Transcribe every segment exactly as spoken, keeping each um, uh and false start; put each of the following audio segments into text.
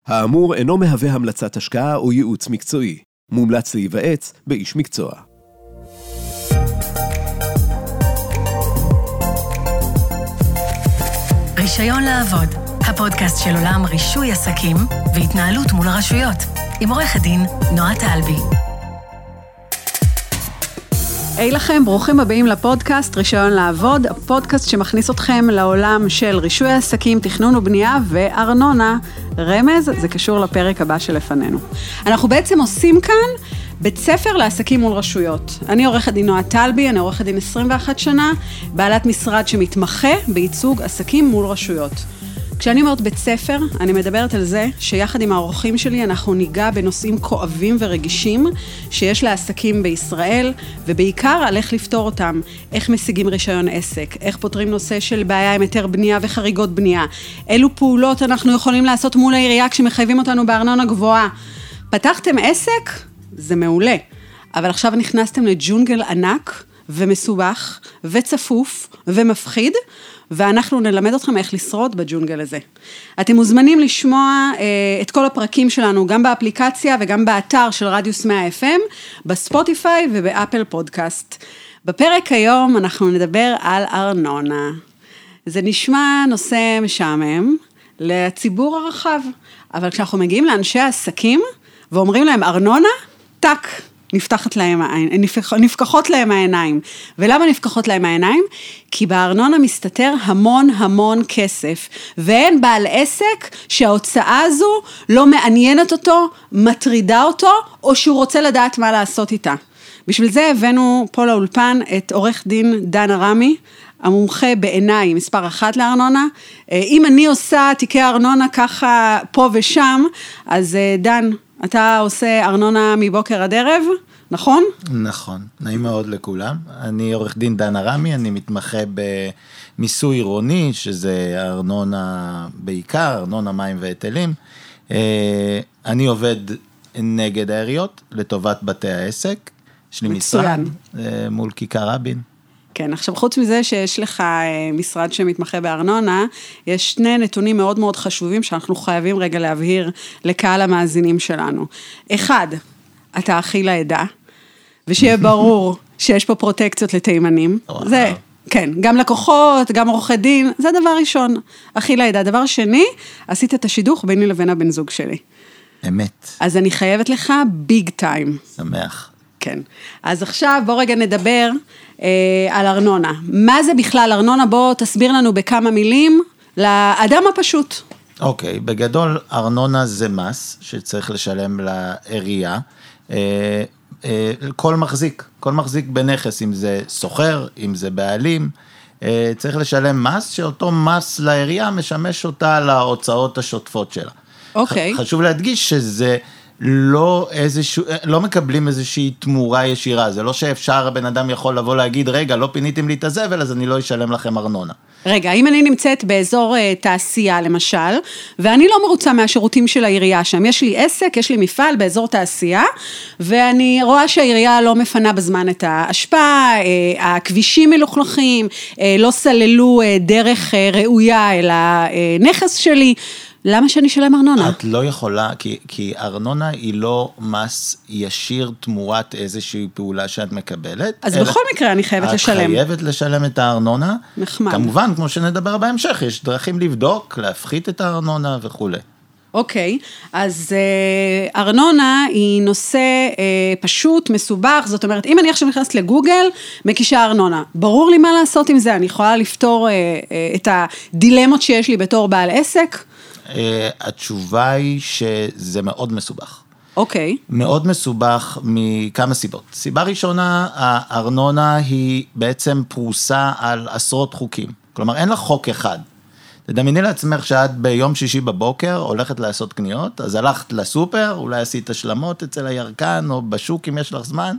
האמור אינו מהווה המלצת השקעה או ייעוץ מקצועי. מומלץ להיוועץ באיש מקצוע. רישיון לעבוד, הפודקאסט של עולם רישוי עסקים והתנהלות מול הרשויות, עם עורכת דין נועה טלבי. היי לכם, ברוכים הבאים לפודקאסט רישיון לעבוד, הפודקאסט שמכניס אתכם לעולם של רישוי עסקים, תכנון ובנייה וארנונה. רמז, זה קשור לפרק הבא שלפנינו. אנחנו בעצם עושים כאן בית ספר לעסקים מול רשויות. אני עורכת דין נועה טלבי, אני עורכת דין עשרים ואחת שנה, בעלת משרד שמתמחה בייצוג עסקים מול רשויות. כשאני אומרת בית ספר, אני מדברת על זה שיחד עם האורחים שלי אנחנו ניגע בנושאים כואבים ורגישים שיש לעסקים בישראל, ובעיקר על איך לפתור אותם, איך משיגים רישיון עסק, איך פותרים נושא של בעיה עם היתר בנייה וחריגות בנייה, אילו פעולות אנחנו יכולים לעשות מול העירייה כשמחייבים אותנו בארנונה גבוהה. פתחתם עסק? זה מעולה. אבל עכשיו נכנסתם לג'ונגל ענק ומסובך וצפוף ומפחיד, ואנחנו נלמד אתכם איך לשרוד בג'ונגל הזה. אתם מוזמנים לשמוע אה, את כל הפרקים שלנו, גם באפליקציה וגם באתר של רדיוס מאה אף אם, בספוטיפיי ובאפל פודקאסט. בפרק היום אנחנו נדבר על ארנונה. זה נשמע נושא משעמם לציבור הרחב, אבל כשאנחנו מגיעים לאנשי העסקים ואומרים להם ארנונה, טק, נפתחת להם, נפקחות להם העיניים. ולמה נפקחות להם העיניים? כי בארנונה מסתתר המון המון כסף, ואין בעל עסק שההוצאה הזו לא מעניינת אותו, מטרידה אותו, או שהוא רוצה לדעת מה לעשות איתה. בשביל זה הבאנו פה לאולפן את עורך דין דן ארמי, המומחה בעיניי מספר אחת לארנונה. אם אני עושה תיקי ארנונה ככה פה ושם, אז דן, אתה עושה ארנונה מבוקר עד ערב, נכון? נכון, נעים מאוד לכולם. אני עורך דין דן ארמי, אני מתמחה במיסוי עירוני, שזה ארנונה בעיקר, ארנונה מים והיטלים. אני עובד נגד העיריות, לטובת בתי העסק. יש לי משרד מול כיכר רבין. כן, עכשיו חוץ מזה שיש לך משרד שמתמחה בארנונה, יש שני נתונים מאוד מאוד חשובים שאנחנו חייבים רגע להבהיר לקהל המאזינים שלנו. אחד, אתה אחי לעדה, ושיהיה ברור שיש פה פרוטקציות לתימנים. זה, כן, גם לקוחות, גם עורכי דין, זה דבר ראשון, אחי לעדה. דבר שני, עשית את השידוך ביני לבין הבן זוג שלי. אמת. אז אני חייבת לך ביג טיים. שמח. כן. אז עכשיו בוא רגע נדבר אה, על ארנונה. מה זה בכלל ארנונה? בוא תסביר לנו בכמה מילים לאדם הפשוט. אוקיי, okay, בגדול ארנונה זה מס שצריך לשלם לעירייה. אה, אה, כל מחזיק, כל מחזיק בנכס, אם זה סוחר, אם זה בעלים, אה, צריך לשלם מס, שאותו מס לעירייה משמש אותה להוצאות השוטפות שלה. אוקיי. Okay. חשוב להדגיש שזה לא איזשהו, לא מקבלים איזושהי תמורה ישירה, זה לא שאפשר, הבן אדם יכול לבוא להגיד, רגע, לא פיניתם לי את הזבל, אז אני לא אשלם לכם ארנונה. רגע, אם אני נמצאת באזור תעשייה למשל, ואני לא מרוצה מהשירותים של העירייה שם, יש לי עסק, יש לי מפעל באזור תעשייה, ואני רואה שהעירייה לא מפנה בזמן את ההשפעה, הכבישים מלוכלכים, לא סללו דרך ראויה אל הנכס שלי, למה שאני אשלם ארנונה? את לא יכולה, כי, כי ארנונה היא לא מס ישיר תמורת איזושהי פעולה שאת מקבלת. אז בכל מקרה אני חייבת את לשלם. את חייבת לשלם את הארנונה. נחמד. כמובן, כמו שנדבר בהמשך, יש דרכים לבדוק, להפחית את הארנונה וכו'. אוקיי, אז אה, ארנונה היא נושא אה, פשוט, מסובך, זאת אומרת, אם אני עכשיו נכנסת לגוגל, מקישה ארנונה. ברור לי מה לעשות עם זה, אני יכולה לפתור אה, אה, את הדילמות שיש לי בתור בעל עסק. התשובה היא שזה מאוד מסובך. אוקיי. מאוד מסובך מכמה סיבות. סיבה ראשונה, הארנונה היא בעצם פרוסה על עשרות חוקים. כלומר, אין לה חוק אחד. תדמייני לעצמך שאת ביום שישי בבוקר הולכת לעשות קניות, אז הלכת לסופר, אולי עשית השלמות אצל הירקן או בשוק אם יש לך זמן,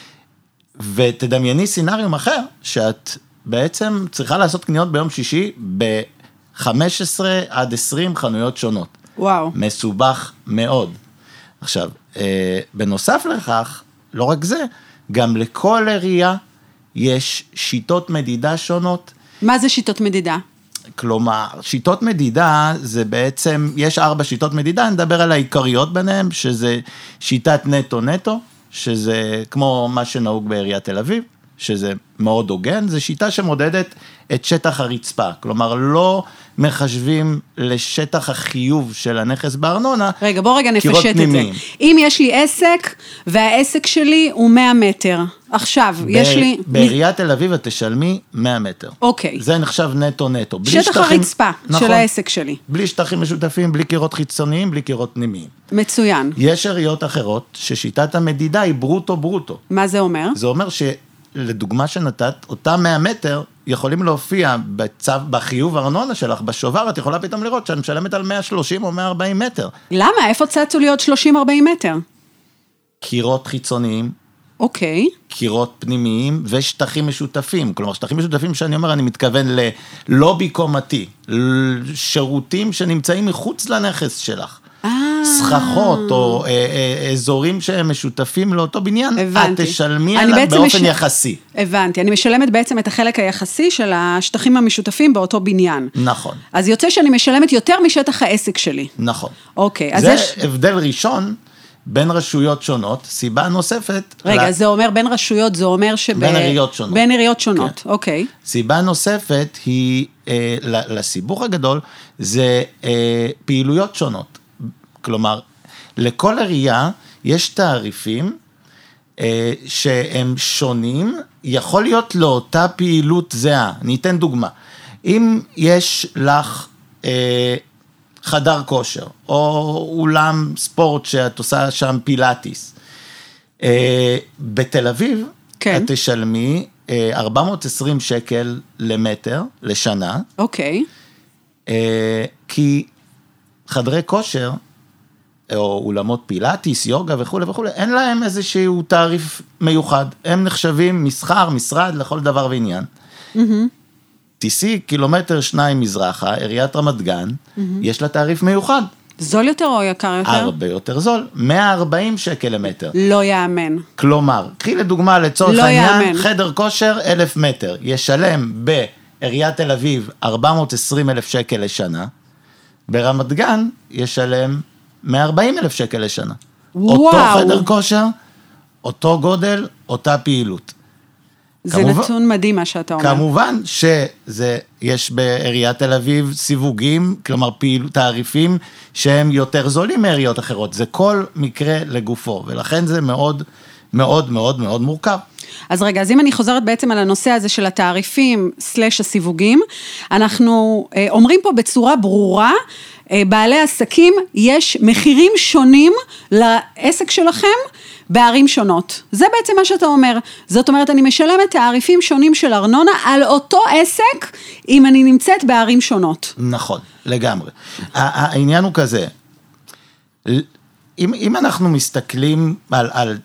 ותדמייני סינריום אחר, שאת בעצם צריכה לעשות קניות ביום שישי ב-חמש עשרה עד עשרים חנויות שונות. וואו. מסובך מאוד. עכשיו, בנוסף לכך, לא רק זה, גם לכל עירייה יש שיטות מדידה שונות. מה זה שיטות מדידה? כלומר, שיטות מדידה זה בעצם, יש ארבע שיטות מדידה, נדבר על העיקריות ביניהם, שזה שיטת נטו נטו, שזה כמו מה שנהוג בעיריית תל אביב, שזה מאוד הוגן, זה שיטה שמודדת את שטח הרצפה, כלומר לא מחשבים לשטח החיוב של הנכס בארנונה, רגע, בוא רגע נפשט את זה. אם יש לי עסק, והעסק שלי הוא מאה מטר, עכשיו, יש לי... בעיריית תל אביב את תשלמי מאה מטר. אוקיי. זה נחשב נטו נטו. שטח הרצפה של העסק שלי. בלי שטחים משותפים, בלי קירות חיצוניים, בלי קירות פנימיים. מצוין. יש עיריות אחרות ששיטת המדידה היא ברוטו ברוטו. מה זה אומר? זה אומר שלדוגמה שנתת, אותם מאה מטר יכולים להופיע בצו, בחיוב ארנונה שלך, בשובר, את יכולה פתאום לראות שאני משלמת על מאה ושלושים או מאה וארבעים מטר. למה? איפה צצו לי עוד שלושים ארבעים מטר? קירות חיצוניים. אוקיי. קירות פנימיים ושטחים משותפים. כלומר, שטחים משותפים שאני אומר, אני מתכוון ללובי קומתי, שירותים שנמצאים מחוץ לנכס שלך. סככות או אזורים שהם משותפים לאותו בניין, את תשלמי עליו באופן יחסי. הבנתי, אני משלמת בעצם את החלק היחסי של השטחים המשותפים באותו בניין. נכון. אז יוצא שאני משלמת יותר משטח העסק שלי. נכון. אוקיי, אז זה יש... הבדל ראשון, בין רשויות שונות, סיבה נוספת... רגע, זה אומר בין רשויות, זה אומר שב... בין עיריות שונות. בין עיריות שונות, אוקיי. סיבה נוספת היא, לסיבוך הגדול, זה פעילויות שונות. כלומר, לכל עירייה יש תעריפים שהם שונים, יכול להיות לאותה פעילות זהה. אני אתן דוגמה. אם יש לך... חדר כושר, או אולם ספורט שאת עושה שם פילאטיס. בתל אביב, כן. את תשלמי ארבע מאות ועשרים שקל למטר, לשנה. אוקיי. כי חדרי כושר, או אולמות פילאטיס, יוגה וכו' וכו', אין להם איזשהו תעריף מיוחד. הם נחשבים מסחר, משרד, לכל דבר ועניין. Mm-hmm. תיסי קילומטר שניים מזרחה, עיריית רמת גן, mm-hmm. יש לה תעריף מיוחד. זול יותר או יקר יותר? הרבה יותר זול, מאה וארבעים שקל למטר. לא יאמן. כלומר, קחי לדוגמה לצורך לא העניין, יאמן. חדר כושר אלף מטר, ישלם בעיריית תל אביב ארבע מאות ועשרים אלף שקל לשנה, ברמת גן ישלם מאה וארבעים אלף שקל לשנה. וואו. אותו חדר כושר, אותו גודל, אותה פעילות. זה כמובן, נתון מדהים מה שאתה אומר. כמובן שזה, יש בעיריית תל אביב סיווגים, כלומר פעיל, תעריפים שהם יותר זולים מעיריות אחרות. זה כל מקרה לגופו, ולכן זה מאוד מאוד מאוד מאוד מורכב. אז רגע, אז אם אני חוזרת בעצם על הנושא הזה של התעריפים סלש הסיווגים, אנחנו אומרים פה בצורה ברורה, בעלי עסקים, יש מחירים שונים לעסק שלכם, בערים שונות. זה בעצם מה שאתה אומר. זאת אומרת, אני משלמת תעריפים שונים של ארנונה על אותו עסק, אם אני נמצאת בערים שונות. נכון, לגמרי. העניין הוא כזה, אם, אם אנחנו מסתכלים על, על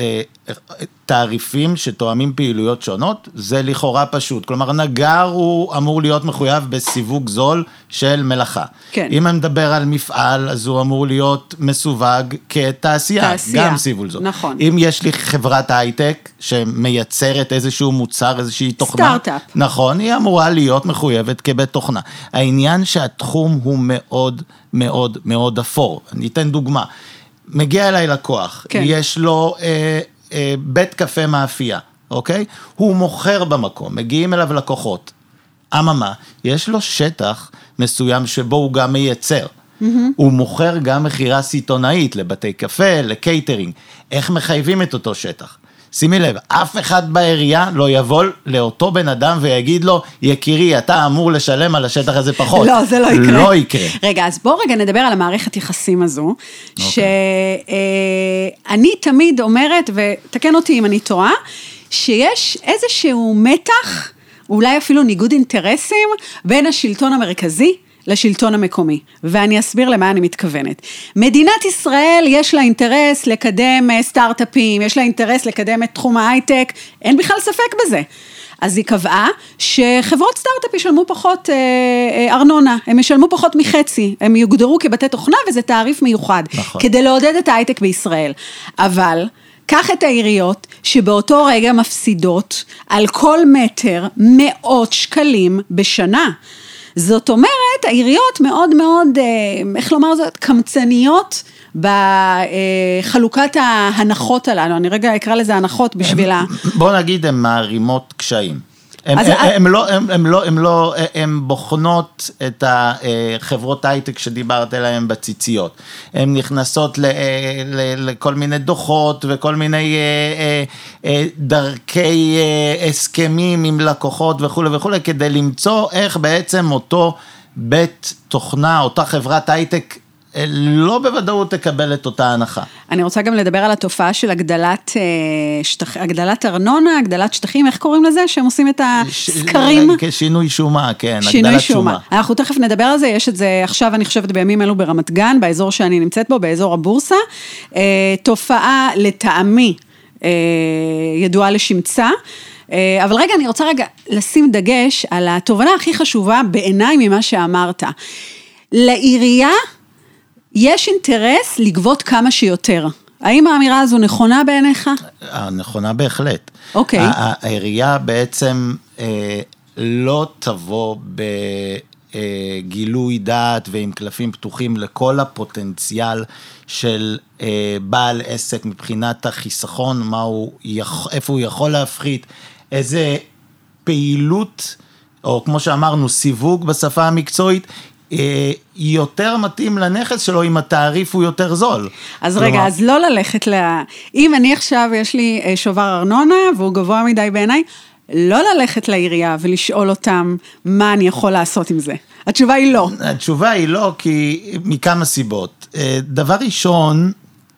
תעריפים שתואמים פעילויות שונות, זה לכאורה פשוט. כלומר, נגר הוא אמור להיות מחויב בסיווג זול של מלאכה. כן. אם אני מדבר על מפעל, אז הוא אמור להיות מסווג כתעשייה, תעשייה. גם סיווג זול. נכון. אם יש לי חברת הייטק שמייצרת איזשהו מוצר, איזושהי תוכנה. סטארט-אפ. נכון, היא אמורה להיות מחויבת כבית תוכנה. העניין שהתחום הוא מאוד מאוד מאוד אפור. אני אתן דוגמה. מגיע אליי לקוח, כן. יש לו אה, אה, בית קפה מאפייה, אוקיי? הוא מוכר במקום, מגיעים אליו לקוחות. אממה, יש לו שטח מסוים שבו הוא גם מייצר. Mm-hmm. הוא מוכר גם מחירה סיטונאית לבתי קפה, לקייטרינג. איך מחייבים את אותו שטח? שימי לב, אף אחד בעירייה לא יבוא לאותו בן אדם ויגיד לו, יקירי, אתה אמור לשלם על השטח הזה פחות. לא, זה לא יקרה. לא יקרה. רגע, אז בואו רגע נדבר על המערכת יחסים הזו, okay. שאני תמיד אומרת, ותקן אותי אם אני טועה, שיש איזשהו מתח, אולי אפילו ניגוד אינטרסים, בין השלטון המרכזי, לשלטון המקומי, ואני אסביר למה אני מתכוונת. מדינת ישראל יש לה אינטרס לקדם סטארט-אפים, יש לה אינטרס לקדם את תחום ההייטק, אין בכלל ספק בזה. אז היא קבעה שחברות סטארט-אפ ישלמו פחות אה, אה, ארנונה, הם ישלמו פחות מחצי, הם יוגדרו כבתי תוכנה וזה תעריף מיוחד, נכון. כדי לעודד את ההייטק בישראל. אבל קח את העיריות שבאותו רגע מפסידות על כל מטר מאות שקלים בשנה. זאת אומרת, העיריות מאוד מאוד, איך לומר זאת, קמצניות בחלוקת ההנחות הללו, אני רגע אקרא לזה הנחות בשבילה. בוא נגיד, הן מערימות קשיים. הן לא, הן לא, הן לא, הן בוחנות את החברות הייטק שדיברת עליהן בציציות. הן נכנסות לכל מיני דוחות וכל מיני דרכי הסכמים עם לקוחות וכו' וכו', כדי למצוא איך בעצם אותו בית תוכנה, אותה חברת הייטק, לא בוודאות תקבל את אותה הנחה. אני רוצה גם לדבר על התופעה של הגדלת, שטח, הגדלת ארנונה, הגדלת שטחים, איך קוראים לזה? שהם עושים את הסקרים? שינוי שומה, כן, שינוי הגדלת שומה. שומה. אנחנו תכף נדבר על זה, יש את זה עכשיו, אני חושבת, בימים אלו ברמת גן, באזור שאני נמצאת בו, באזור הבורסה. תופעה לטעמי ידועה לשמצה, אבל רגע, אני רוצה רגע לשים דגש על התובנה הכי חשובה בעיניי ממה שאמרת. לעירייה, יש אינטרס לגבות כמה שיותר. האם האמירה הזו נכונה בעיניך? נכונה בהחלט. אוקיי. העירייה בעצם לא תבוא בגילוי דעת ועם קלפים פתוחים לכל הפוטנציאל של בעל עסק מבחינת החיסכון, מה הוא, איפה הוא יכול להפחית, איזה פעילות, או כמו שאמרנו, סיווג בשפה המקצועית, יותר מתאים לנכס שלו אם התעריף הוא יותר זול. אז רגע, אז לא ללכת ל... אם אני עכשיו יש לי שובר ארנונה והוא גבוה מדי בעיניי, לא ללכת לעירייה ולשאול אותם מה אני יכול לעשות עם זה. התשובה היא לא. התשובה היא לא, כי מכמה סיבות. דבר ראשון,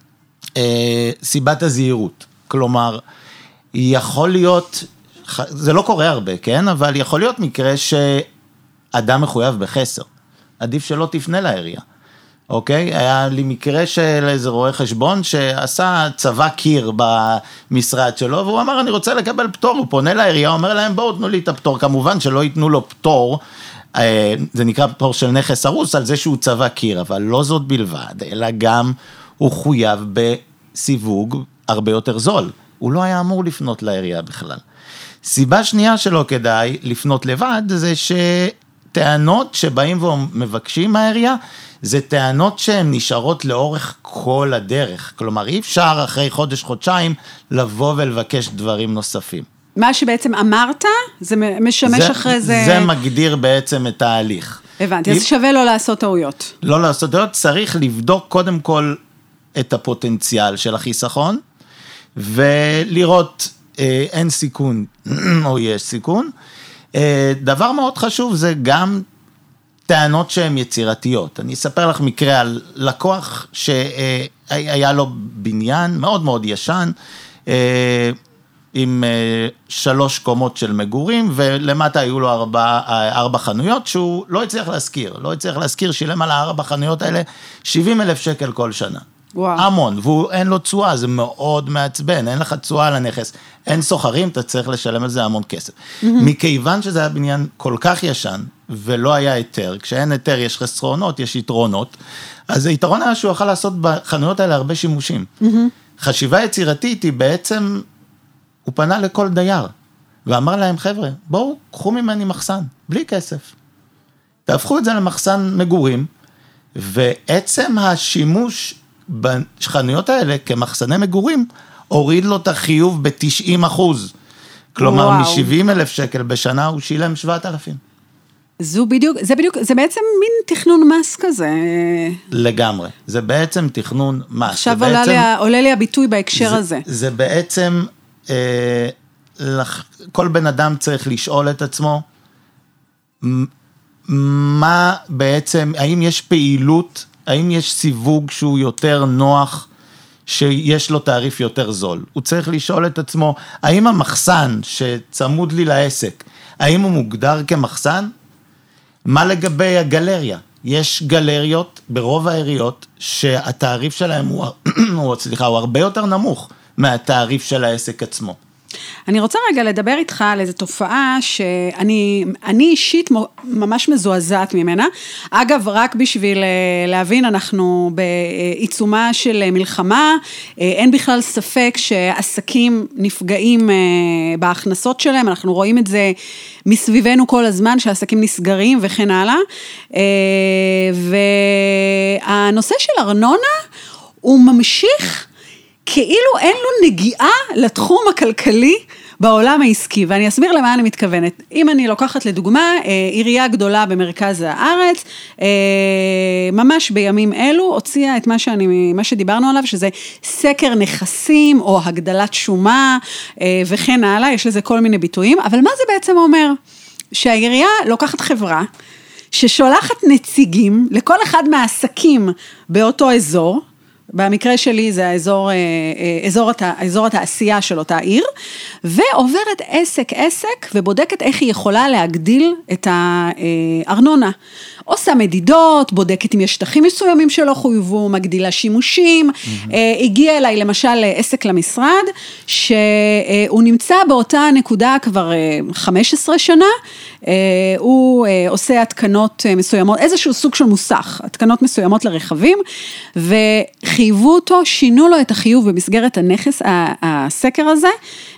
סיבת הזהירות. כלומר, יכול להיות, זה לא קורה הרבה, כן? אבל יכול להיות מקרה שאדם מחויב בחסר. עדיף שלא תפנה לעירייה, אוקיי? היה לי מקרה של איזה רואה חשבון שעשה צבא קיר במשרד שלו, והוא אמר, אני רוצה לקבל פטור, הוא פונה לעירייה, אומר להם, בואו תנו לי את הפטור, כמובן שלא ייתנו לו פטור, זה נקרא פטור של נכס הרוס, על זה שהוא צבא קיר, אבל לא זאת בלבד, אלא גם הוא חויב בסיווג הרבה יותר זול, הוא לא היה אמור לפנות לעירייה בכלל. סיבה שנייה שלא כדאי לפנות לבד, זה ש... טענות שבאים ומבקשים מהעירייה, זה טענות שהן נשארות לאורך כל הדרך. כלומר, אי אפשר אחרי חודש, חודשיים, לבוא ולבקש דברים נוספים. מה שבעצם אמרת, זה משמש זה, אחרי זה... זה מגדיר בעצם את ההליך. הבנתי, אז שווה לא לעשות טעויות. לא לעשות טעויות, צריך לבדוק קודם כל את הפוטנציאל של החיסכון, ולראות אה, אין סיכון או יש סיכון, דבר מאוד חשוב זה גם טענות שהן יצירתיות. אני אספר לך מקרה על לקוח שהיה לו בניין מאוד מאוד ישן, עם שלוש קומות של מגורים, ולמטה היו לו ארבע, ארבע חנויות שהוא לא הצליח להזכיר, לא הצליח להזכיר, שילם על הארבע חנויות האלה שבעים אלף שקל כל שנה. וואו. המון, ואין לו צועה, זה מאוד מעצבן, אין לך צועה על הנכס, אין סוחרים, אתה צריך לשלם על זה המון כסף. Mm-hmm. מכיוון שזה היה בניין כל כך ישן, ולא היה היתר, כשאין היתר יש חסרונות, יש יתרונות, אז היתרון היה שהוא יכול לעשות בחנויות האלה הרבה שימושים. Mm-hmm. חשיבה יצירתית היא בעצם, הוא פנה לכל דייר, ואמר להם, חבר'ה, בואו, קחו ממני מחסן, בלי כסף. תהפכו את זה למחסן מגורים, ועצם השימוש בחנויות האלה, כמחסני מגורים, הוריד לו את החיוב ב-תשעים אחוז. כלומר, מ-שבעים אלף שקל בשנה, הוא שילם שבעת אלפים. זו בדיוק, זה בדיוק, זה בעצם מין תכנון מס כזה. לגמרי. זה בעצם תכנון מס. עכשיו עולה, בעצם, לי, עולה לי הביטוי בהקשר זה, הזה. זה בעצם, אה, לח, כל בן אדם צריך לשאול את עצמו, מה בעצם, האם יש פעילות, האם יש סיווג שהוא יותר נוח, שיש לו תעריף יותר זול. הוא צריך לשאול את עצמו, האם המחסן שצמוד לי לעסק, האם הוא מוגדר כמחסן? מה לגבי הגלריה? יש גלריות ברוב העיריות שהתעריף שלהם הוא, הוא, סליחה, הוא הרבה יותר נמוך מהתעריף של העסק עצמו. אני רוצה רגע לדבר איתך על איזו תופעה שאני אני אישית ממש מזועזעת ממנה. אגב, רק בשביל להבין, אנחנו בעיצומה של מלחמה, אין בכלל ספק שעסקים נפגעים בהכנסות שלהם, אנחנו רואים את זה מסביבנו כל הזמן, שהעסקים נסגרים וכן הלאה. והנושא של ארנונה הוא ממשיך כאילו אין לו נגיעה לתחום הכלכלי בעולם העסקי, ואני אסביר למה אני מתכוונת. אם אני לוקחת לדוגמה, עירייה גדולה במרכז הארץ, ממש בימים אלו, הוציאה את מה, שאני, מה שדיברנו עליו, שזה סקר נכסים, או הגדלת שומה, וכן הלאה, יש לזה כל מיני ביטויים, אבל מה זה בעצם אומר? שהעירייה לוקחת חברה, ששולחת נציגים לכל אחד מהעסקים באותו אזור, במקרה שלי זה האזור, אזור, אזור התעשייה של אותה עיר, ועוברת עסק עסק ובודקת איך היא יכולה להגדיל את הארנונה. עושה מדידות, בודקת אם יש שטחים מסוימים שלא חויבו, מגדילה שימושים, mm-hmm. הגיע אליי למשל עסק למשרד, שהוא נמצא באותה נקודה כבר חמש עשרה שנה, הוא עושה התקנות מסוימות, איזשהו סוג של מוסך, התקנות מסוימות לרכבים, וחייבו אותו, שינו לו את החיוב במסגרת הנכס, הסקר הזה,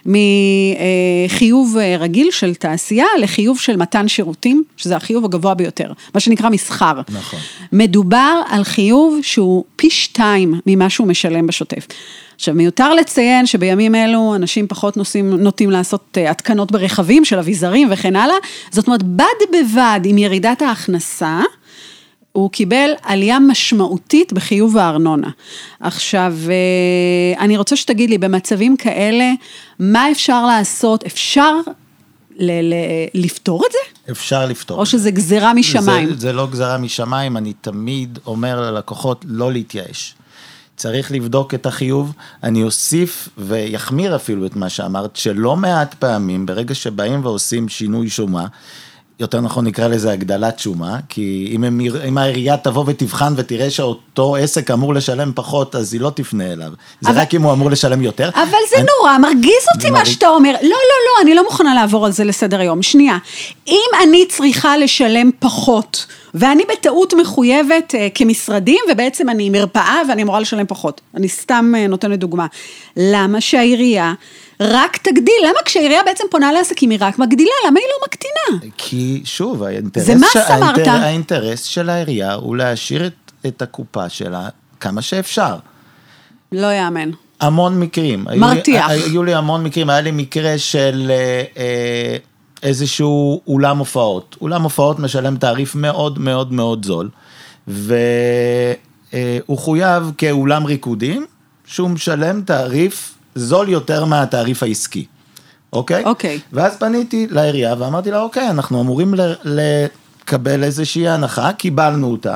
מחיוב רגיל של תעשייה, לחיוב של מתן שירותים, שזה החיוב הגבוה ביותר, מה שנקרא מסחר. נכון. מדובר על חיוב שהוא פי שתיים ממה שהוא משלם בשוטף. עכשיו, מיותר לציין שבימים אלו אנשים פחות נוסעים, נוטים לעשות התקנות ברכבים של אביזרים וכן הלאה, זאת אומרת, בד בבד עם ירידת ההכנסה, הוא קיבל עלייה משמעותית בחיוב הארנונה. עכשיו, אני רוצה שתגיד לי, במצבים כאלה, מה אפשר לעשות? אפשר ל- ל- לפתור את זה? אפשר לפתור. או שזה גזירה משמיים? זה, זה לא גזירה משמיים, אני תמיד אומר ללקוחות לא להתייאש. צריך לבדוק את החיוב, אני אוסיף ויחמיר אפילו את מה שאמרת, שלא מעט פעמים, ברגע שבאים ועושים שינוי שומה, יותר נכון נקרא לזה הגדלת שומה, כי אם, הם, אם העירייה תבוא ותבחן ותראה שאותו עסק אמור לשלם פחות, אז היא לא תפנה אליו. זה אבל, רק אם הוא אמור לשלם יותר. אבל זה אני, נורא, מרגיז אותי מה מרג... שאתה אומר. לא, לא, לא, אני לא מוכנה לעבור על זה לסדר היום. שנייה, אם אני צריכה לשלם פחות, ואני בטעות מחויבת uh, כמשרדים, ובעצם אני מרפאה ואני אמורה לשלם פחות. אני סתם uh, נותנת דוגמה. למה שהעירייה רק תגדיל? למה כשהעירייה בעצם פונה לעסקים היא רק מגדילה? למה היא לא מקטינה? כי שוב, האינטרס, זה מה ש... סמרת? האינטר... האינטרס של העירייה הוא להשאיר את, את הקופה שלה כמה שאפשר. לא יאמן. המון מקרים. מרתיח. היו, היו לי המון מקרים, היה לי מקרה של אה, איזשהו אולם הופעות. אולם הופעות משלם תעריף מאוד מאוד מאוד זול, והוא חויב כאולם ריקודים, שהוא משלם תעריף זול יותר מהתעריף העסקי. אוקיי? אוקיי. ואז פניתי לעירייה ואמרתי לה, אוקיי, אנחנו אמורים לקבל איזושהי הנחה, קיבלנו אותה,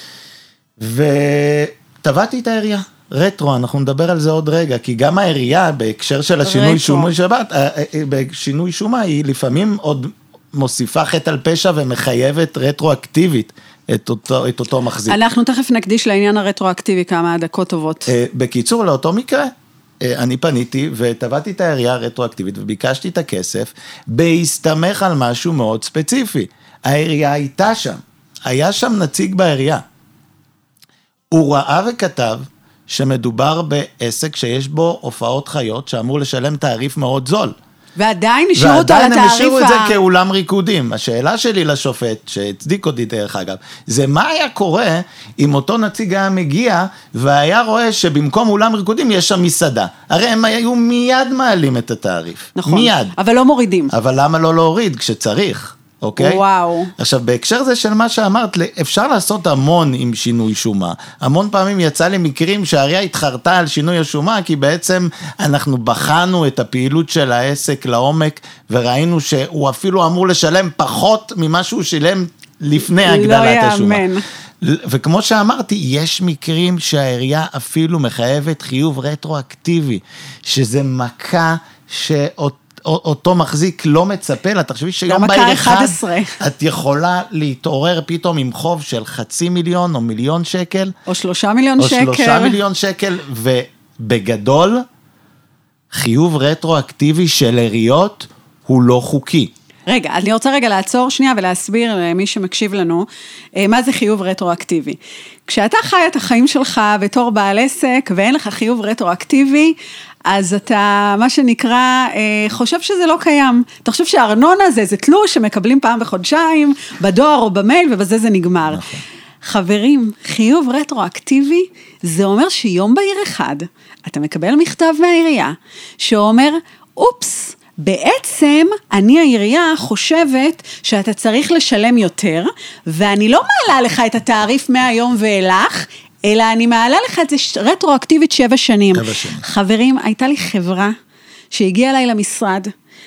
וטבעתי את העירייה. רטרו, אנחנו נדבר על זה עוד רגע, כי גם העירייה, בהקשר של השינוי שומה שבת, בשינוי שומה, היא לפעמים עוד מוסיפה חטא על פשע ומחייבת רטרואקטיבית את אותו, את אותו מחזיק. אנחנו תכף נקדיש לעניין הרטרואקטיבי כמה דקות טובות. בקיצור, לאותו מקרה, אני פניתי וטבעתי את העירייה הרטרואקטיבית וביקשתי את הכסף, בהסתמך על משהו מאוד ספציפי. העירייה הייתה שם, היה שם נציג בעירייה. הוא ראה וכתב שמדובר בעסק שיש בו הופעות חיות, שאמור לשלם תעריף מאוד זול. ועדיין נשארו אותו על התעריף. ועדיין הם נשארו את זה כאולם ריקודים. השאלה שלי לשופט, שהצדיק אותי דרך אגב, זה מה היה קורה אם אותו נציג היה מגיע, והיה רואה שבמקום אולם ריקודים יש שם מסעדה. הרי הם היו מיד מעלים את התעריף. נכון, מיד. אבל לא מורידים. אבל למה לא להוריד כשצריך? אוקיי? וואו. עכשיו, בהקשר זה של מה שאמרת, אפשר לעשות המון עם שינוי שומה. המון פעמים יצא לי מקרים שהעירייה התחרתה על שינוי השומה, כי בעצם אנחנו בחנו את הפעילות של העסק לעומק, וראינו שהוא אפילו אמור לשלם פחות ממה שהוא שילם לפני הגדלת השומה. לא יאמן. וכמו שאמרתי, יש מקרים שהעירייה אפילו מחייבת חיוב רטרואקטיבי, שזה מכה שאותו, אותו מחזיק לא מצפה לה, תחשבי שיום בהיר אחד, את יכולה להתעורר פתאום עם חוב של חצי מיליון או מיליון שקל, או שלושה מיליון או שקל, או שלושה מיליון שקל, ובגדול, חיוב רטרואקטיבי של עיריות הוא לא חוקי. רגע, אני רוצה רגע לעצור שנייה ולהסביר למי שמקשיב לנו, מה זה חיוב רטרואקטיבי. כשאתה חי את החיים שלך בתור בעל עסק, ואין לך חיוב רטרואקטיבי, אז אתה, מה שנקרא, חושב שזה לא קיים. אתה חושב שהארנונה זה, זה תלוש שמקבלים פעם בחודשיים, בדואר או במייל, ובזה זה נגמר. נכון. חברים, חיוב רטרואקטיבי, זה אומר שיום בהיר אחד, אתה מקבל מכתב מהעירייה, שאומר, אופס, בעצם אני העירייה חושבת שאתה צריך לשלם יותר, ואני לא מעלה לך את התעריף מהיום ואילך, אלא אני מעלה לך את זה רטרואקטיבית שבע שנים. שבע שנים. חברים, הייתה לי חברה שהגיעה אליי למשרד,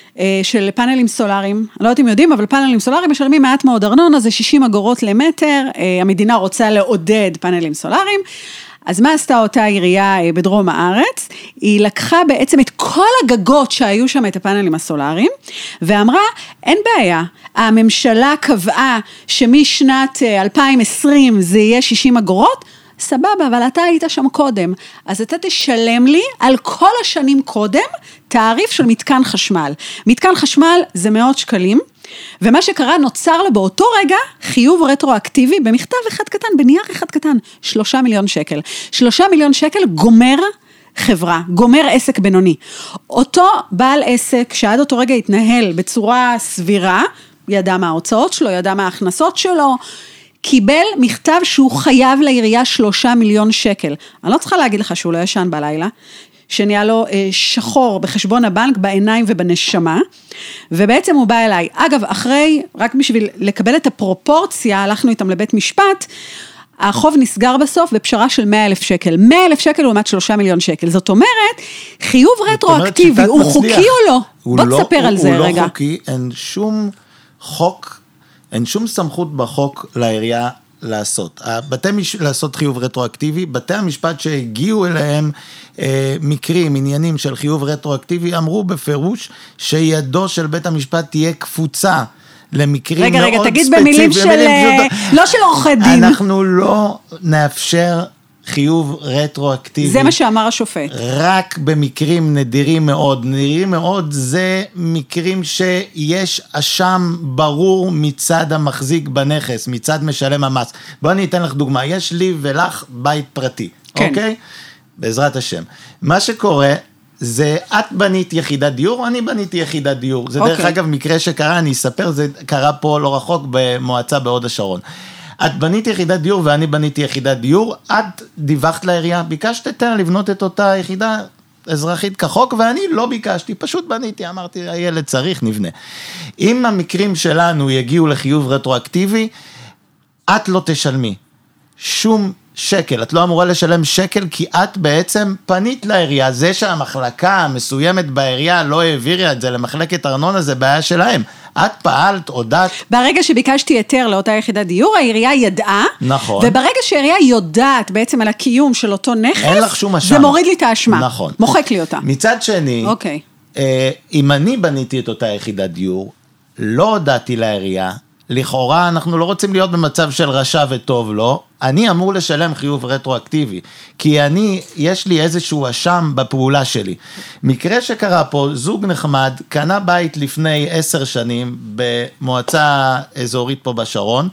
של פאנלים סולאריים, אני לא יודעת אם יודעים, אבל פאנלים סולאריים משלמים מעט מאוד ארנונה, זה שישים אגורות למטר, המדינה רוצה לעודד פאנלים סולאריים, אז מה עשתה אותה עירייה בדרום הארץ? היא לקחה בעצם את כל הגגות שהיו שם את הפאנלים הסולאריים, ואמרה, אין בעיה, הממשלה קבעה שמשנת אלפיים ועשרים זה יהיה שישים אגורות, סבבה, אבל אתה היית שם קודם, אז אתה תשלם לי על כל השנים קודם, תעריף של מתקן חשמל. מתקן חשמל זה מאות שקלים, ומה שקרה נוצר לו באותו רגע, חיוב רטרואקטיבי, במכתב אחד קטן, בנייר אחד קטן, שלושה מיליון שקל. שלושה מיליון שקל גומר חברה, גומר עסק בינוני. אותו בעל עסק, שעד אותו רגע התנהל בצורה סבירה, ידע מה ההוצאות שלו, ידע מה ההכנסות שלו, קיבל מכתב שהוא חייב לעירייה שלושה מיליון שקל. אני לא צריכה להגיד לך שהוא לא ישן בלילה, שנהיה לו שחור בחשבון הבנק, בעיניים ובנשמה, ובעצם הוא בא אליי. אגב, אחרי, רק בשביל לקבל את הפרופורציה, הלכנו איתם לבית משפט, החוב נסגר בסוף בפשרה של מאה אלף שקל. מאה אלף שקל לעומת שלושה מיליון שקל. זאת אומרת, חיוב רטרואקטיבי, הוא חוקי או לא? בוא תספר על זה רגע. הוא לא חוקי, אין שום חוק, אין שום סמכות בחוק לעירייה לעשות. בתי מש... לעשות חיוב רטרואקטיבי, בתי המשפט שהגיעו אליהם אה, מקרים, עניינים של חיוב רטרואקטיבי, אמרו בפירוש שידו של בית המשפט תהיה קפוצה למקרים רגע, מאוד רגע, ספציפיים. רגע, תגיד במילים של... במילים לא של עורכי דין. אנחנו לא נאפשר חיוב רטרואקטיבי. זה מה שאמר השופט. רק במקרים נדירים מאוד. נדירים מאוד זה מקרים שיש אשם ברור מצד המחזיק בנכס, מצד משלם המס. בוא אני אתן לך דוגמה. יש לי ולך בית פרטי. כן. אוקיי? בעזרת השם. מה שקורה זה את בנית יחידת דיור, אני בניתי יחידת דיור. זה אוקיי. דרך אגב מקרה שקרה, אני אספר, זה קרה פה לא רחוק במועצה בהוד השרון. את בנית יחידת דיור ואני בניתי יחידת דיור, את דיווחת לעירייה, ביקשת היתר לבנות את אותה יחידה אזרחית כחוק, ואני לא ביקשתי, פשוט בניתי, אמרתי, הילד צריך, נבנה. אם המקרים שלנו יגיעו לחיוב רטרואקטיבי, את לא תשלמי שום שקל, את לא אמורה לשלם שקל, כי את בעצם פנית לעירייה, זה שהמחלקה המסוימת בעירייה לא העבירה את זה למחלקת ארנונה, זה בעיה שלהם. את פעלת, הודעת. ברגע שביקשתי היתר לאותה יחידת דיור, העירייה ידעה. נכון. וברגע שהעירייה יודעת בעצם על הקיום של אותו נכס, אין לך שום אשם. זה מוריד לי את האשמה. נכון. מוחק לי אותה. מצד שני, אוקיי. אה, אם אני בניתי את אותה יחידת דיור, לא הודעתי לעירייה, לכאורה אנחנו לא רוצים להיות במצב של רשע וטוב, לא. אני אמור לשלם חיוב רטרואקטיבי, כי אני, יש לי איזשהו אשם בפעולה שלי. מקרה שקרה פה, זוג נחמד, קנה בית לפני עשר שנים, במועצה אזורית פה בשרון,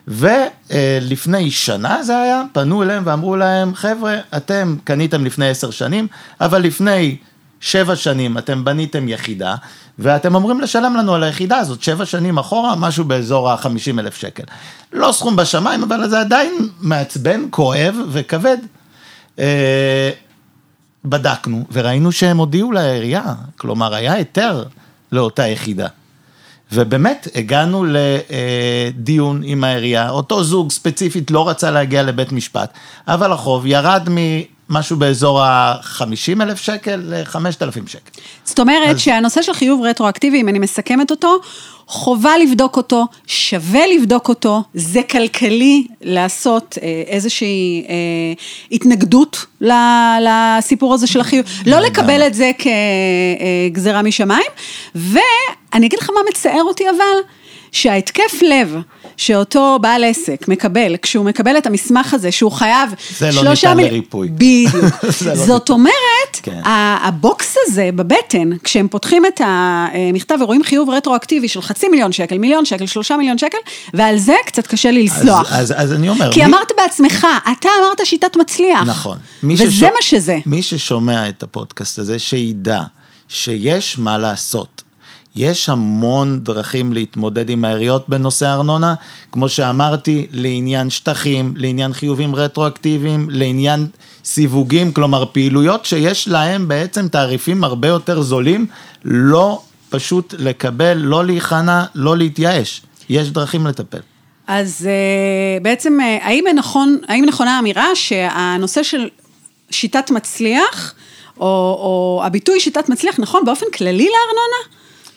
ולפני שנה זה היה, פנו אליהם ואמרו להם, חבר'ה, אתם קניתם לפני עשר שנים, אבל לפני שבע שנים אתם בניתם יחידה, ואתם אומרים לשלם לנו על היחידה הזאת, שבע שנים אחורה, משהו באזור ה-חמישים אלף שקל. לא סכום בשמיים, אבל זה עדיין מעצבן, כואב וכבד. אה, בדקנו, וראינו שהם הודיעו לעירייה, כלומר, היה היתר לאותה יחידה. ובאמת, הגענו לדיון עם העירייה, אותו זוג ספציפית לא רצה להגיע לבית משפט, אבל החוב ירד מ... משהו באזור ה-חמישים אלף שקל ל-חמשת אלפים שקל. זאת אומרת אז... שהנושא של חיוב רטרואקטיבי, אם אני מסכמת אותו, חובה לבדוק אותו, שווה לבדוק אותו, זה כלכלי לעשות אה, איזושהי אה, התנגדות לסיפור הזה של החיוב, לא לקבל את זה כגזרה משמיים, ואני אגיד לך מה מצער אותי אבל, שההתקף לב שאותו בעל עסק מקבל, כשהוא מקבל את המסמך הזה, שהוא חייב זה לא ניתן לריפוי. בדיוק. זאת אומרת, כן. הבוקס הזה בבטן, כשהם פותחים את המכתב ורואים חיוב רטרואקטיבי של חצי מיליון שקל, מיליון שקל, שלושה מיליון שקל, ועל זה קצת קשה לי לסלוח. אז, אז, אז אני אומר... כי מי... אמרת בעצמך, אתה אמרת שיטת מצליח. נכון. וזה ששומע, מה שזה. מי ששומע את הפודקאסט הזה, שידע שיש מה לעשות. יש המון דרכים להתמודד עם העיריות בנושא ארנונה, כמו שאמרתי, לעניין שטחים, לעניין חיובים רטרואקטיביים, לעניין סיווגים, כלומר פעילויות שיש להם בעצם תעריפים הרבה יותר זולים, לא פשוט לקבל, לא להיכנע, לא להתייאש. יש דרכים לטפל. אז בעצם, האם נכון, האם נכונה האמירה שהנושא של שיטת מצליח, או, או הביטוי שיטת מצליח, נכון באופן כללי לארנונה?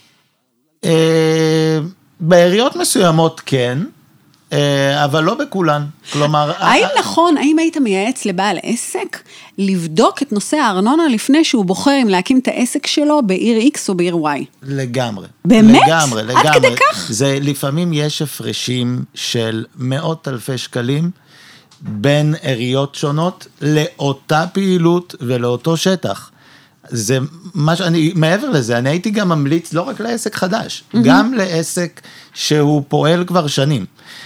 בעיריות מסוימות כן, אבל לא בכולן. כלומר... האם נכון, האם היית מייעץ לבעל עסק לבדוק את נושא הארנונה לפני שהוא בוחר אם להקים את העסק שלו בעיר X או בעיר Y? לגמרי. באמת? לגמרי, לגמרי. עד כדי כך? זה, לפעמים יש הפרשים של מאות אלפי שקלים בין עיריות שונות לאותה פעילות ולאותו שטח. זה מה שאני, מעבר לזה, אני הייתי גם ממליץ לא רק לעסק חדש, mm-hmm. גם לעסק שהוא פועל כבר שנים.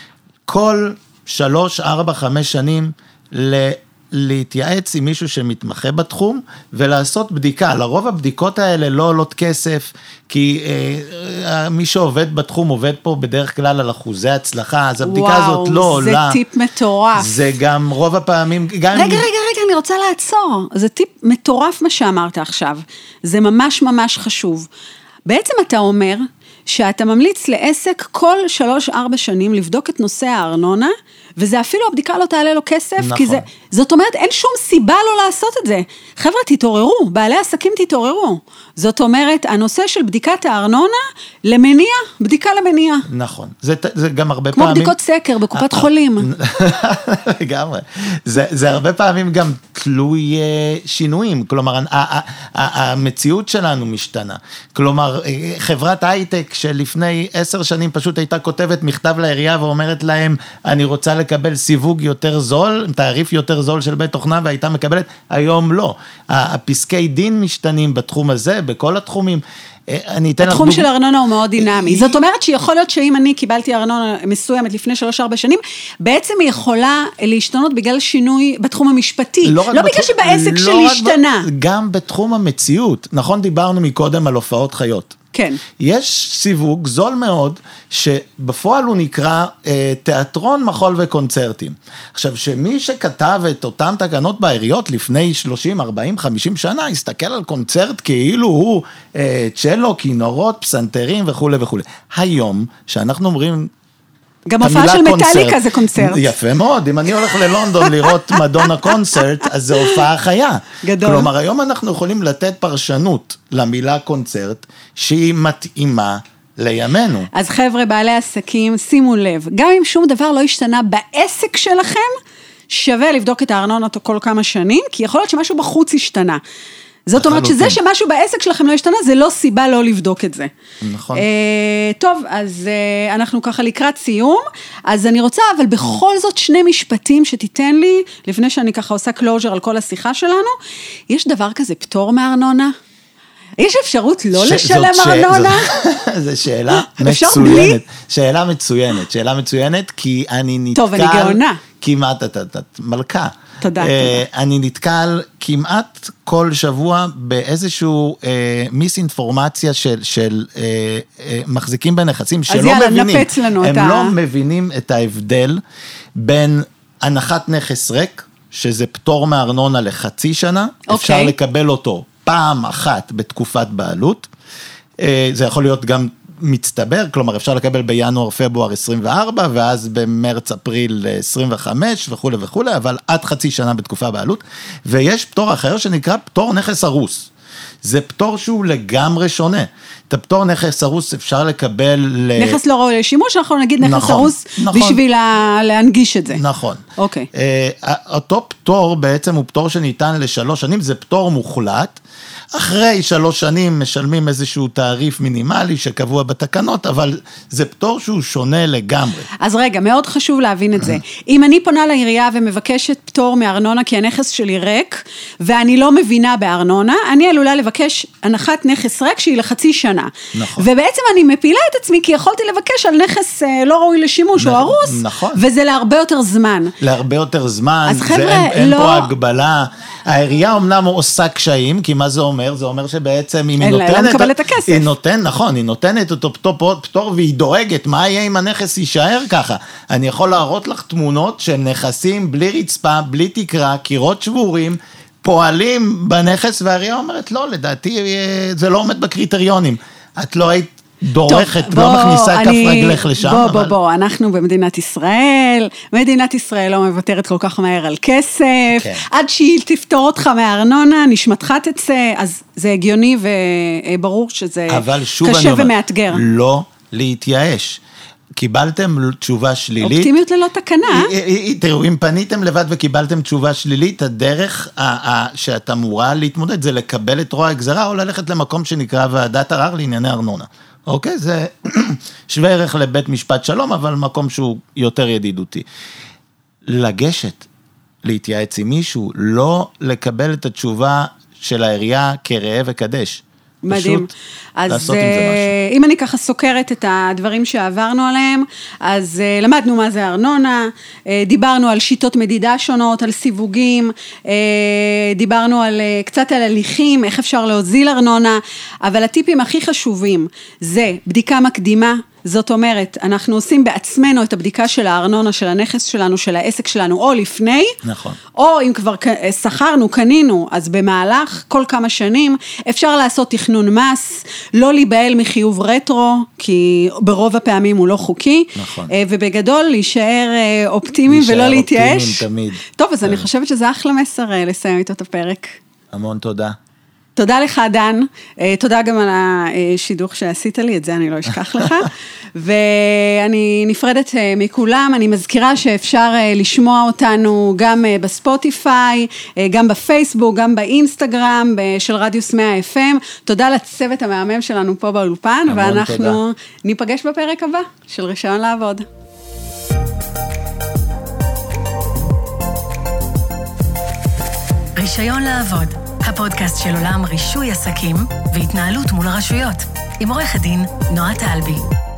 כל שלוש, ארבע, חמש שנים ל... להתייעץ עם מישהו שמתמחה בתחום, ולעשות בדיקה. לרוב הבדיקות האלה לא עולות כסף, כי אה, מי שעובד בתחום עובד פה בדרך כלל על אחוזי הצלחה, אז הבדיקה וואו, הזאת לא עולה. וואו, זה טיפ מטורף. זה גם רוב הפעמים... גם רגע, רגע, רגע, אני רוצה לעצור. זה טיפ מטורף מה שאמרת עכשיו. זה ממש ממש חשוב. בעצם אתה אומר שאתה ממליץ לעסק כל שלוש, ארבע שנים לבדוק את נושא הארנונה, וזה אפילו הבדיקה לא תעלה לו כסף, נכון. כי זה, זאת אומרת, אין שום סיבה לא לעשות את זה. חבר'ה, תתעוררו, בעלי עסקים תתעוררו. זאת אומרת, הנושא של בדיקת הארנונה, למניע, בדיקה למניע. נכון. זה, זה גם הרבה כמו פעמים... כמו בדיקות סקר בקופת חולים. לגמרי. זה, זה הרבה פעמים גם תלוי שינויים. כלומר, המציאות שלנו משתנה. כלומר, חברת הייטק שלפני עשר שנים פשוט הייתה כותבת מכתב לעירייה ואומרת להם, אני רוצה לקבל סיווג יותר זול, תעריף יותר זול של בית תוכנה, והייתה מקבלת, היום לא. הפסקי דין משתנים בתחום הזה, בכל התחומים. אני אתן התחום של ארנונה הוא מאוד דינמי. זאת אומרת שיכול להיות שאם אני קיבלתי ארנונה מסוימת לפני שלוש ארבע שנים, בעצם היא יכולה להשתנות בגלל שינוי בתחום המשפטי. לא בגלל שבעסק שלי השתנה. גם בתחום המציאות. נכון, דיברנו מקודם על הופעות חיות. כן. יש סיווג זול מאוד, שבפועל הוא נקרא אה, תיאטרון, מחול וקונצרטים. עכשיו, שמי שכתב את אותם תקנות בעיריות לפני שלושים, ארבעים, חמישים שנה, הסתכל על קונצרט כאילו הוא אה, צ'לו, כינורות, פסנתרים וכו' וכו'. היום, שאנחנו אומרים... גם הופעה של מטאליקה זה קונצרט. יפה מאוד, אם אני הולך ללונדון לראות מדונה קונצרט, אז זה הופעה חיה. גדול. כלומר, היום אנחנו יכולים לתת פרשנות למילה קונצרט, שהיא מתאימה לימינו. אז חבר'ה, בעלי עסקים, שימו לב, גם אם שום דבר לא השתנה בעסק שלכם, שווה לבדוק את הארנונה אותו כל כמה שנים, כי יכול להיות שמשהו בחוץ השתנה. זאת אומרת שזה שמשהו בעסק שלכם לא השתנה, זה לא סיבה לא לבדוק את זה. נכון. טוב, אז אנחנו ככה לקראת סיום, אז אני רוצה, אבל בכל זאת שני משפטים שתיתן לי, לפני שאני ככה עושה קלוז'ר על כל השיחה שלנו, יש דבר כזה פטור מארנונה? יש אפשרות לא לשלם ארנונה? זו שאלה מצוינת. שאלה מצוינת, שאלה מצוינת, כי אני נתקל... טוב, אני גאונה. כמעט, את מלכה. תודה, תודה. אני נתקל כמעט כל שבוע באיזשהו מיס-אינפורמציה של מחזיקים בנכסים שלא מבינים. אז יאללה, נפץ לנו אותה. הם לא מבינים את ההבדל בין הנחת נכס ריק, שזה פטור מארנונה לחצי שנה, אפשר לקבל אותו פעם אחת בתקופת בעלות, זה יכול להיות גם מצטבר, כלומר אפשר לקבל בינואר, פברואר עשרים וארבע, ואז במרץ, אפריל עשרים וחמש וכו' וכו', אבל עד חצי שנה בתקופה בעלות, ויש פטור אחר שנקרא פטור נכס הרוס, זה פטור שהוא לגמרי שונה. את הפטור נכס הרוס אפשר לקבל... נכס לא ראוי לשימוש, אנחנו נגיד נכס הרוס בשביל להנגיש את זה. נכון. אוקיי. אותו פטור בעצם הוא פטור שניתן לשלוש שנים, זה פטור מוחלט, אחרי שלוש שנים משלמים איזשהו תעריף מינימלי שקבוע בתקנות, אבל זה פטור שהוא שונה לגמרי. אז רגע, מאוד חשוב להבין את זה. אם אני פונה לעירייה ומבקשת פטור מארנונה, כי הנכס שלי ריק, ואני לא מבינה בארנונה, אני עלולה לבקש הנחת נכס ריק שהיא לחצי שנה. נכון. ובעצם אני מפילה את עצמי, כי יכולתי לבקש על נכס לא ראוי לשימוש או הרוס, נכון. וזה להרבה יותר זמן. להרבה יותר זמן, אז חבר'ה, זה, אין, אין לא... פה הגבלה. העירייה אומנם עושה קשיים, כי מה זה אומר? זה אומר שבעצם אם היא נותנת... אין לה מקבל את הכסף. היא נותן, נכון, היא נותנת אותו פטור, פטור והיא דואגת, מה יהיה אם הנכס יישאר ככה? אני יכול להראות לך תמונות של נכסים בלי רצפה, בלי תקרה, קירות שבורים, פועלים בנכס, והעירייה אומרת, לא, לדעתי זה לא עומד בקריטריונים. את לא היית... דורכת, טוב, לא בוא, מכניסה אני, כף רגלך לשם. בוא, אבל... בוא, בוא, אנחנו במדינת ישראל, מדינת ישראל לא מוותרת כל כך מהר על כסף, כן. עד שהיא תפתור אותך מהארנונה, נשמתך תצא, אז זה הגיוני וברור שזה קשה ומאתגר. לא להתייאש. קיבלתם תשובה שלילית. אופטימיות ללא תקנה. תראו, אם פניתם לבד וקיבלתם תשובה שלילית, הדרך שאת אמורה להתמודד זה לקבל את רוע הגזרה, או ללכת למקום שנקרא ועדת ערר לענייני ארנונה. אוקיי? זה שווה ערך לבית משפט שלום, אבל מקום שהוא יותר ידידותי. לגשת, להתייעץ עם מישהו, לא לקבל את התשובה של העירייה כראה וקדש. מדהים. אז אם אני ככה סוקרת את הדברים שעברנו עליהם, אז למדנו מה זה ארנונה, דיברנו על שיטות מדידה שונות, על סיווגים, דיברנו על, קצת על הליכים, איך אפשר להוזיל ארנונה, אבל הטיפים הכי חשובים זה בדיקה מקדימה, זאת אומרת, אנחנו עושים בעצמנו את הבדיקה של הארנונה, של הנכס שלנו, של העסק שלנו, או לפני, נכון. או אם כבר שכרנו, קנינו, אז במהלך כל כמה שנים, אפשר לעשות תכנון מס, לא להיבהל מחיוב רטרו, כי ברוב הפעמים הוא לא חוקי, נכון. ובגדול להישאר אופטימיים ולא להתייאש. להישאר אופטימיים תמיד. טוב, אז אני חושבת שזה אחלה מסר לסיים איתו את הפרק. המון תודה. תודה לך, דן, תודה גם על השידוך שעשית לי, את זה אני לא אשכח לך, ואני נפרדת מכולם, אני מזכירה שאפשר לשמוע אותנו גם בספוטיפיי, גם בפייסבוק, גם באינסטגרם של רדיוס מאה אף אם, תודה לצוות המאמם שלנו פה באולפן, ואנחנו ניפגש בפרק הבא של רישיון לעבוד. רישיון לעבוד. הפודקאסט של עולם רישוי עסקים והתנהלות מול הרשויות, עם עורך הדין נועה טלבי.